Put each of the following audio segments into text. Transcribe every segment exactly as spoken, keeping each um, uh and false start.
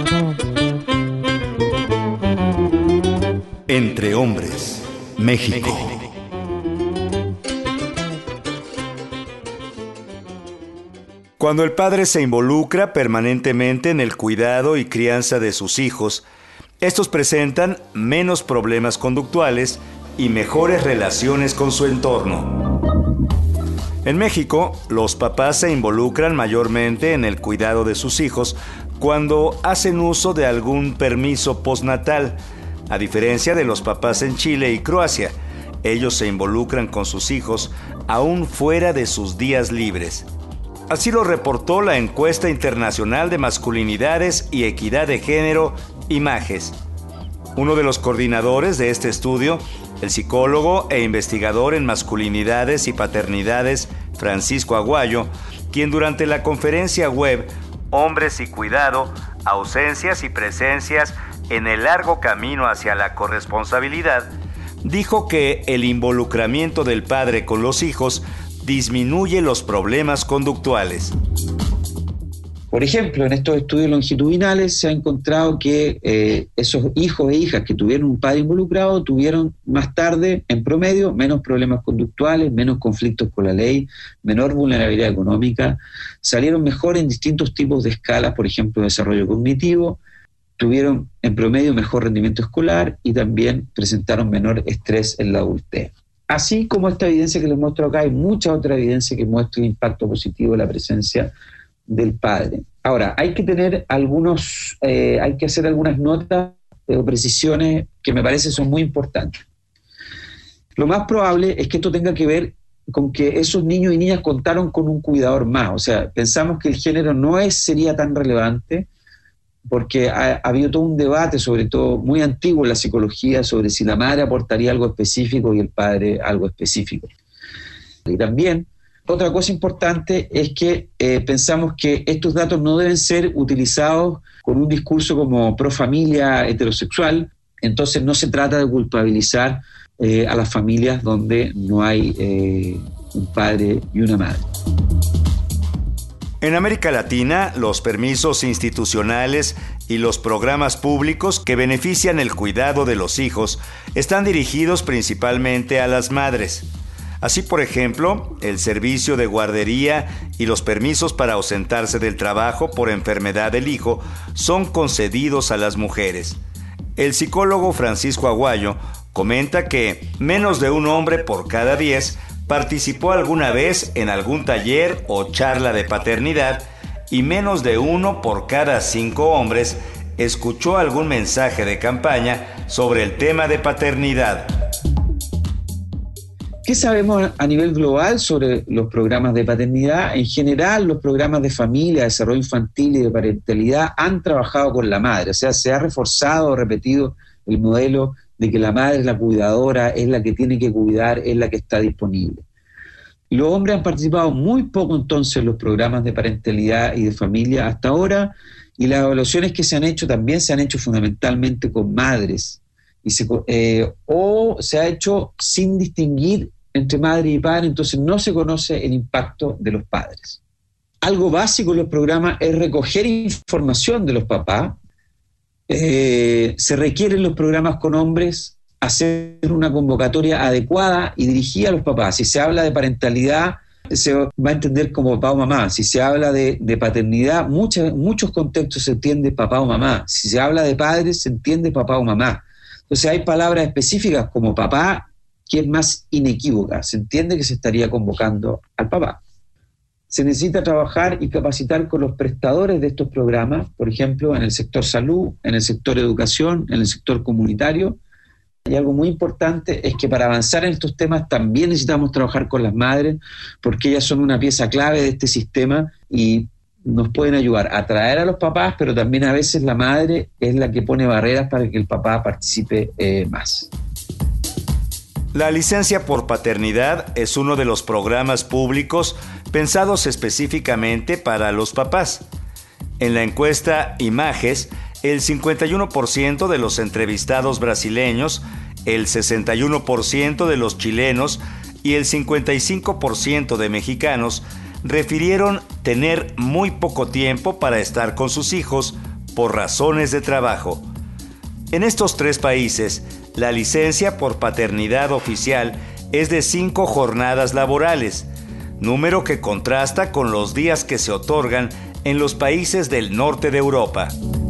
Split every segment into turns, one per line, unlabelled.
Entre hombres, México. Cuando el padre se involucra permanentemente en el cuidado y crianza de sus hijos, estos presentan menos problemas conductuales y mejores relaciones con su entorno. En México, los papás se involucran mayormente en el cuidado de sus hijos cuando hacen uso de algún permiso postnatal, a diferencia de los papás en Chile y Croacia. Ellos se involucran con sus hijos aún fuera de sus días libres. Así lo reportó la encuesta internacional de masculinidades y equidad de género, IMAGES. Uno de los coordinadores de este estudio, el psicólogo e investigador en masculinidades y paternidades, Francisco Aguayo, quien durante la conferencia web Hombres y Cuidado, Ausencias y Presencias en el largo camino hacia la corresponsabilidad, dijo que el involucramiento del padre con los hijos disminuye los problemas conductuales.
Por ejemplo, en estos estudios longitudinales se ha encontrado que eh, esos hijos e hijas que tuvieron un padre involucrado tuvieron más tarde, en promedio, menos problemas conductuales, menos conflictos con la ley, menor vulnerabilidad económica, salieron mejor en distintos tipos de escalas, por ejemplo, desarrollo cognitivo, tuvieron en promedio mejor rendimiento escolar y también presentaron menor estrés en la adultez. Así como esta evidencia que les muestro acá, hay mucha otra evidencia que muestra el impacto positivo de la presencia del padre. Ahora, hay que tener algunos, eh, hay que hacer algunas notas o precisiones que me parece son muy importantes. Lo más probable es que esto tenga que ver con que esos niños y niñas contaron con un cuidador más. O sea, pensamos que el género no es, sería tan relevante porque ha, ha habido todo un debate, sobre todo muy antiguo en la psicología, sobre si la madre aportaría algo específico y el padre algo específico. Y también, otra cosa importante es que eh, pensamos que estos datos no deben ser utilizados con un discurso como pro familia heterosexual, entonces no se trata de culpabilizar eh, a las familias donde no hay eh, un padre y una madre.
En América Latina, los permisos institucionales y los programas públicos que benefician el cuidado de los hijos están dirigidos principalmente a las madres. Así, por ejemplo, el servicio de guardería y los permisos para ausentarse del trabajo por enfermedad del hijo son concedidos a las mujeres. El psicólogo Francisco Aguayo comenta que menos de un hombre por cada diez participó alguna vez en algún taller o charla de paternidad y menos de uno por cada cinco hombres escuchó algún mensaje de campaña sobre el tema de paternidad.
¿Qué sabemos a nivel global sobre los programas de paternidad? En general, los programas de familia, desarrollo infantil y de parentalidad han trabajado con la madre, o sea, se ha reforzado o repetido el modelo de que la madre es la cuidadora, es la que tiene que cuidar, es la que está disponible. Los hombres han participado muy poco entonces en los programas de parentalidad y de familia hasta ahora, y las evaluaciones que se han hecho también se han hecho fundamentalmente con madres, y se, eh, o se ha hecho sin distinguir entre madre y padre, entonces no se conoce el impacto de los padres. Algo básico en los programas es recoger información de los papás. Eh, se requiere en los programas con hombres hacer una convocatoria adecuada y dirigida a los papás. Si se habla de parentalidad, se va a entender como papá o mamá. Si se habla de, de paternidad, muchos, muchos contextos se entiende papá o mamá. Si se habla de padres, se entiende papá o mamá. Entonces hay palabras específicas como papá que es más inequívoca. Se entiende que se estaría convocando al papá. Se necesita trabajar y capacitar con los prestadores de estos programas, por ejemplo, en el sector salud, en el sector educación, en el sector comunitario. Y algo muy importante es que para avanzar en estos temas también necesitamos trabajar con las madres, porque ellas son una pieza clave de este sistema y nos pueden ayudar a atraer a los papás, pero también a veces la madre es la que pone barreras para que el papá participe eh, más.
La licencia por paternidad es uno de los programas públicos pensados específicamente para los papás. En la encuesta IMAGES, el cincuenta y uno por ciento de los entrevistados brasileños, el sesenta y uno por ciento de los chilenos y el cincuenta y cinco por ciento de mexicanos refirieron tener muy poco tiempo para estar con sus hijos por razones de trabajo. En estos tres países, la licencia por paternidad oficial es de cinco jornadas laborales, número que contrasta con los días que se otorgan en los países del norte de Europa.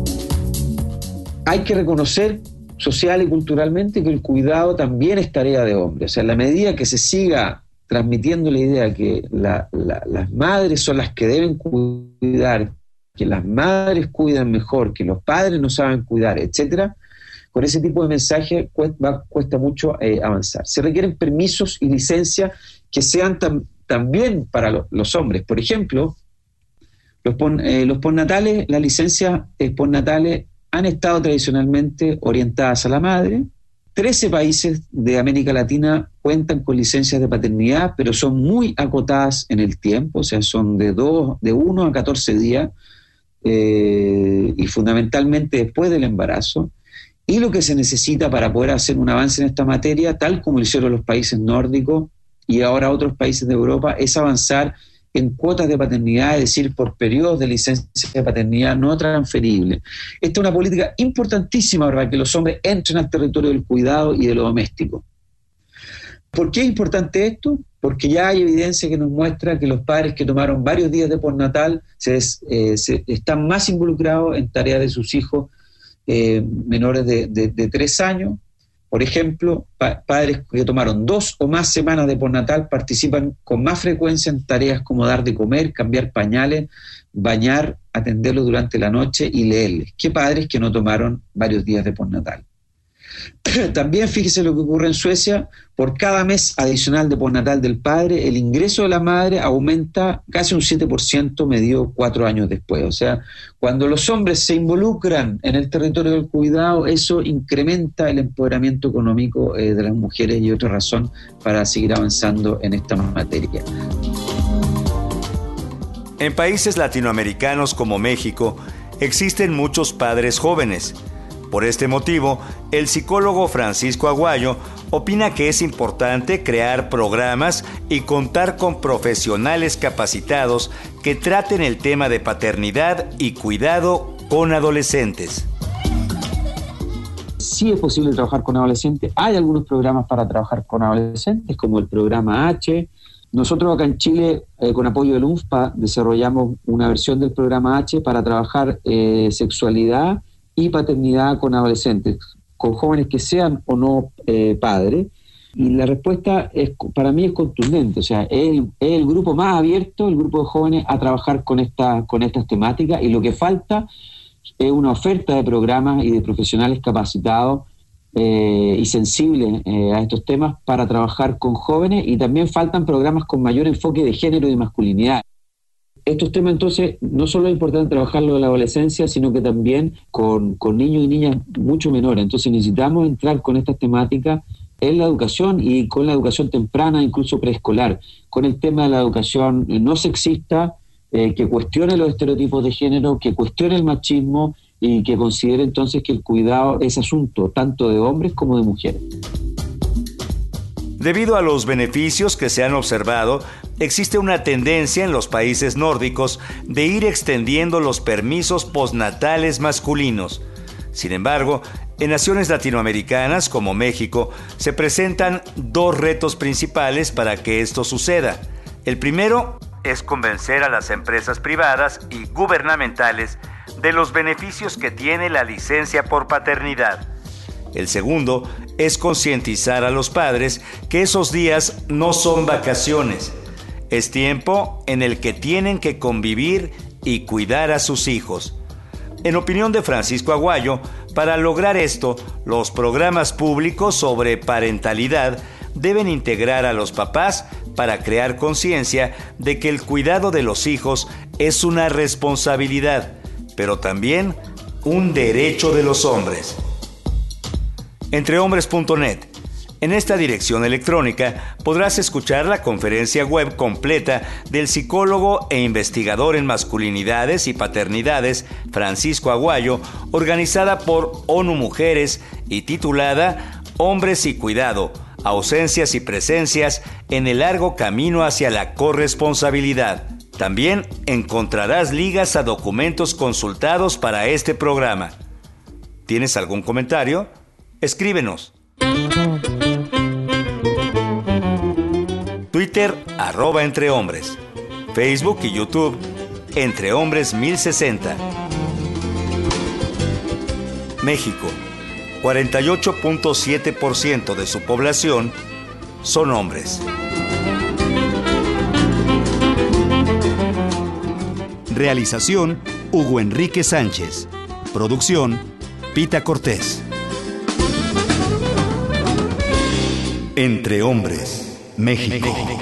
Hay que reconocer social y culturalmente que el cuidado también es tarea de hombres. O sea, en la medida que se siga transmitiendo la idea que la, la, las madres son las que deben cuidar, que las madres cuidan mejor, que los padres no saben cuidar, etcétera, con ese tipo de mensaje cuesta, cuesta mucho eh, avanzar. Se requieren permisos y licencias que sean tam, también para lo, los hombres. Por ejemplo, los, pon, eh, los postnatales, las licencias eh, postnatales han estado tradicionalmente orientadas a la madre. trece países de América Latina cuentan con licencias de paternidad, pero son muy acotadas en el tiempo, o sea, son de, dos, de uno a catorce días, eh, y fundamentalmente después del embarazo. Y lo que se necesita para poder hacer un avance en esta materia, tal como lo hicieron los países nórdicos y ahora otros países de Europa, es avanzar en cuotas de paternidad, es decir, por periodos de licencia de paternidad no transferibles. Esta es una política importantísima para que los hombres entren al territorio del cuidado y de lo doméstico. ¿Por qué es importante esto? Porque ya hay evidencia que nos muestra que los padres que tomaron varios días de postnatal se, eh, se, están más involucrados en tareas de sus hijos eh, menores de, de, de tres años. Por ejemplo, pa- padres que tomaron dos o más semanas de postnatal participan con más frecuencia en tareas como dar de comer, cambiar pañales, bañar, atenderlos durante la noche y leerles, que padres que no tomaron varios días de postnatal. También fíjese lo que ocurre en Suecia: por cada mes adicional de postnatal del padre, el ingreso de la madre aumenta casi un siete por ciento medido cuatro años después. O sea, cuando los hombres se involucran en el territorio del cuidado, eso incrementa el empoderamiento económico eh, de las mujeres, y otra razón para seguir avanzando en esta materia.
En países latinoamericanos como México, existen muchos padres jóvenes. Por este motivo, el psicólogo Francisco Aguayo opina que es importante crear programas y contar con profesionales capacitados que traten el tema de paternidad y cuidado con adolescentes.
Sí es posible trabajar con adolescentes. Hay algunos programas para trabajar con adolescentes, como el programa H. Nosotros acá en Chile, eh, con apoyo del U N F P A, desarrollamos una versión del programa H para trabajar eh, sexualidad y paternidad con adolescentes, con jóvenes que sean o no eh, padres. Y la respuesta es, para mí es contundente. O sea, es el, es el grupo más abierto, el grupo de jóvenes, a trabajar con, esta, con estas temáticas, y lo que falta es una oferta de programas y de profesionales capacitados eh, y sensibles eh, a estos temas para trabajar con jóvenes, y también faltan programas con mayor enfoque de género y masculinidad. Estos temas, entonces, no solo es importante trabajarlo en la adolescencia, sino que también con, con niños y niñas mucho menores. Entonces necesitamos entrar con estas temáticas en la educación, y con la educación temprana, incluso preescolar, con el tema de la educación no sexista, eh, que cuestione los estereotipos de género, que cuestione el machismo, y que considere entonces que el cuidado es asunto tanto de hombres como de mujeres.
Debido a los beneficios que se han observado, existe una tendencia en los países nórdicos de ir extendiendo los permisos postnatales masculinos. Sin embargo, en naciones latinoamericanas como México se presentan dos retos principales para que esto suceda. El primero es convencer a las empresas privadas y gubernamentales de los beneficios que tiene la licencia por paternidad. El segundo es concientizar a los padres que esos días no son vacaciones. Es tiempo en el que tienen que convivir y cuidar a sus hijos. En opinión de Francisco Aguayo, para lograr esto, los programas públicos sobre parentalidad deben integrar a los papás para crear conciencia de que el cuidado de los hijos es una responsabilidad, pero también un derecho de los hombres. Entrehombres punto net. En esta dirección electrónica podrás escuchar la conferencia web completa del psicólogo e investigador en masculinidades y paternidades Francisco Aguayo, organizada por ONU Mujeres y titulada Hombres y Cuidado, ausencias y presencias en el largo camino hacia la corresponsabilidad. También encontrarás ligas a documentos consultados para este programa. ¿Tienes algún comentario? Escríbenos. Twitter, arroba Entre Hombres. Facebook y YouTube, Entre Hombres mil sesenta. México, cuarenta y ocho punto siete por ciento de su población son hombres.
Realización, Hugo Enrique Sánchez. Producción, Pita Cortés. Entre Hombres, México.